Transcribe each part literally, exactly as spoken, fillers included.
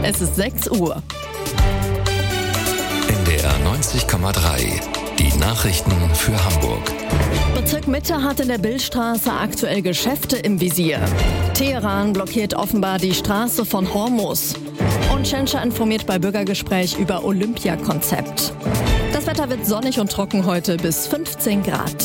Es ist sechs Uhr. N D R neunzig Komma drei. Die Nachrichten für Hamburg. Bezirk Mitte hat in der Billstraße aktuell Geschäfte im Visier. Teheran blockiert offenbar die Straße von Hormuz. Und Tschentscher informiert bei Bürgergespräch über Olympiakonzept. Das Wetter wird sonnig und trocken heute bis fünfzehn Grad.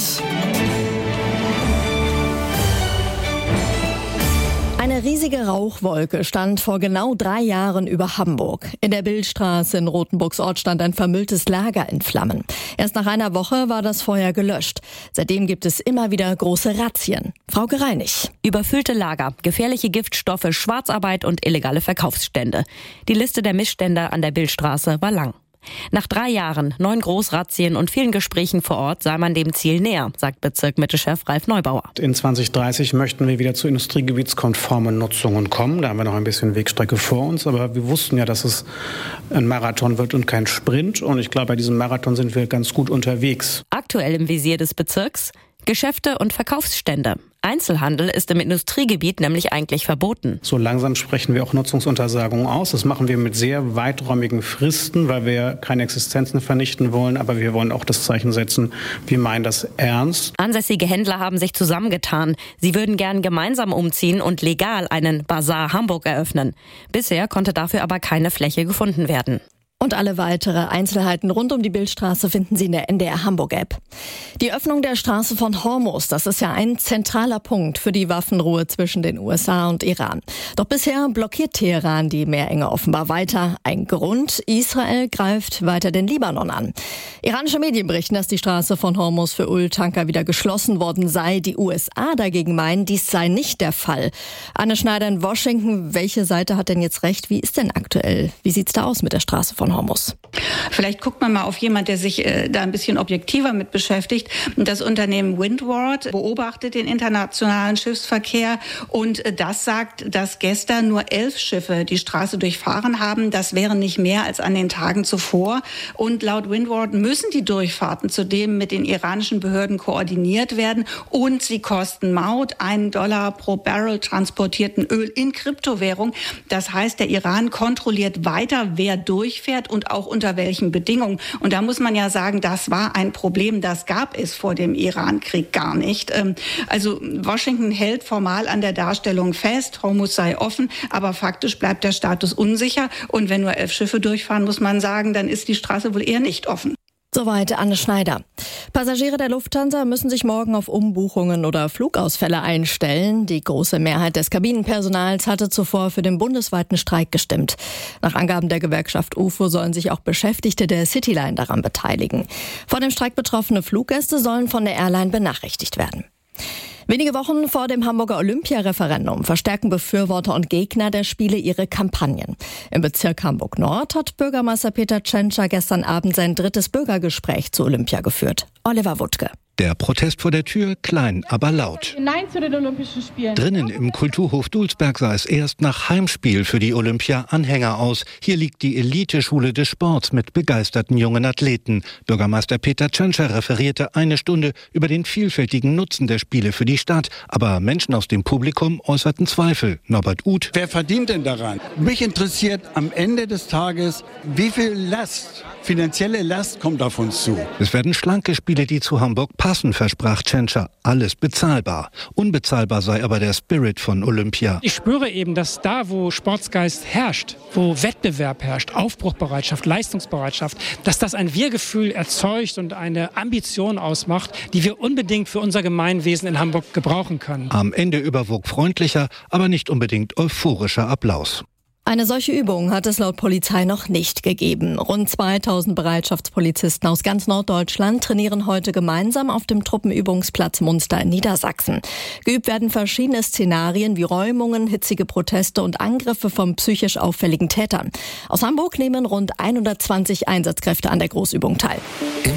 Eine riesige Rauchwolke stand vor genau drei Jahren über Hamburg. In der Billstraße in Rothenburgs Ort stand ein vermülltes Lager in Flammen. Erst nach einer Woche war das Feuer gelöscht. Seitdem gibt es immer wieder große Razzien. Frauke Reinig. Überfüllte Lager, gefährliche Giftstoffe, Schwarzarbeit und illegale Verkaufsstände. Die Liste der Missstände an der Billstraße war lang. Nach drei Jahren, neun Großrazzien und vielen Gesprächen vor Ort sei man dem Ziel näher, sagt Bezirk Mitte-Chef Ralf Neubauer. In zwanzig dreißig möchten wir wieder zu industriegebietskonformen Nutzungen kommen. Da haben wir noch ein bisschen Wegstrecke vor uns. Aber wir wussten ja, dass es ein Marathon wird und kein Sprint. Und ich glaube, bei diesem Marathon sind wir ganz gut unterwegs. Aktuell im Visier des Bezirks Geschäfte und Verkaufsstände. Einzelhandel ist im Industriegebiet nämlich eigentlich verboten. So langsam sprechen wir auch Nutzungsuntersagungen aus. Das machen wir mit sehr weiträumigen Fristen, weil wir keine Existenzen vernichten wollen. Aber wir wollen auch das Zeichen setzen, wir meinen das ernst. Ansässige Händler haben sich zusammengetan. Sie würden gern gemeinsam umziehen und legal einen Bazar Hamburg eröffnen. Bisher konnte dafür aber keine Fläche gefunden werden. Und alle weitere Einzelheiten rund um die Billstraße finden Sie in der N D R Hamburg-App. Die Öffnung der Straße von Hormuz, das ist ja ein zentraler Punkt für die Waffenruhe zwischen den U S A und Iran. Doch bisher blockiert Teheran die Meerenge offenbar weiter. Ein Grund, Israel greift weiter den Libanon an. Iranische Medien berichten, dass die Straße von Hormuz für Öltanker wieder geschlossen worden sei. Die U S A dagegen meinen, dies sei nicht der Fall. Anne Schneider in Washington, welche Seite hat denn jetzt recht? Wie ist denn aktuell? Wie sieht's da aus mit der Straße von Hormuz? Vielleicht guckt man mal auf jemand, der sich äh, da ein bisschen objektiver mit beschäftigt. Das Unternehmen Windward beobachtet den internationalen Schiffsverkehr und äh, das sagt, dass gestern nur elf Schiffe die Straße durchfahren haben. Das wären nicht mehr als an den Tagen zuvor. Und laut Windward müssen die Durchfahrten zudem mit den iranischen Behörden koordiniert werden und sie kosten Maut, einen Dollar pro Barrel transportierten Öl in Kryptowährung. Das heißt, der Iran kontrolliert weiter, wer durchfährt und auch unter welchen Bedingungen. Und da muss man ja sagen, das war ein Problem, das gab es vor dem Iran-Krieg gar nicht. Also Washington hält formal an der Darstellung fest, Hormuz sei offen, aber faktisch bleibt der Status unsicher. Und wenn nur elf Schiffe durchfahren, muss man sagen, dann ist die Straße wohl eher nicht offen. Soweit Anne Schneider. Passagiere der Lufthansa müssen sich morgen auf Umbuchungen oder Flugausfälle einstellen. Die große Mehrheit des Kabinenpersonals hatte zuvor für den bundesweiten Streik gestimmt. Nach Angaben der Gewerkschaft U F O sollen sich auch Beschäftigte der Cityline daran beteiligen. Vor dem Streik betroffene Fluggäste sollen von der Airline benachrichtigt werden. Wenige Wochen vor dem Hamburger Olympiareferendum verstärken Befürworter und Gegner der Spiele ihre Kampagnen. Im Bezirk Hamburg-Nord hat Bürgermeister Peter Tschentscher gestern Abend sein drittes Bürgergespräch zu Olympia geführt. Oliver Wuttke. Der Protest vor der Tür, klein, aber laut. Nein zu den Olympischen Spielen. Drinnen im Kulturhof Dulsberg sah es erst nach Heimspiel für die Olympia-Anhänger aus. Hier liegt die Eliteschule des Sports mit begeisterten jungen Athleten. Bürgermeister Peter Tschentscher referierte eine Stunde über den vielfältigen Nutzen der Spiele für die Stadt. Aber Menschen aus dem Publikum äußerten Zweifel. Norbert Uth. Wer verdient denn daran? Mich interessiert am Ende des Tages, wie viel Last, finanzielle Last kommt auf uns zu. Es werden schlanke Spiele, die zu Hamburg passen, versprach Tschentscher. Alles bezahlbar. Unbezahlbar sei aber der Spirit von Olympia. Ich spüre eben, dass da, wo Sportsgeist herrscht, wo Wettbewerb herrscht, Aufbruchbereitschaft, Leistungsbereitschaft, dass das ein Wir-Gefühl erzeugt und eine Ambition ausmacht, die wir unbedingt für unser Gemeinwesen in Hamburg gebrauchen können. Am Ende überwog freundlicher, aber nicht unbedingt euphorischer Applaus. Eine solche Übung hat es laut Polizei noch nicht gegeben. Rund zweitausend Bereitschaftspolizisten aus ganz Norddeutschland trainieren heute gemeinsam auf dem Truppenübungsplatz Munster in Niedersachsen. Geübt werden verschiedene Szenarien wie Räumungen, hitzige Proteste und Angriffe von psychisch auffälligen Tätern. Aus Hamburg nehmen rund hundertzwanzig Einsatzkräfte an der Großübung teil.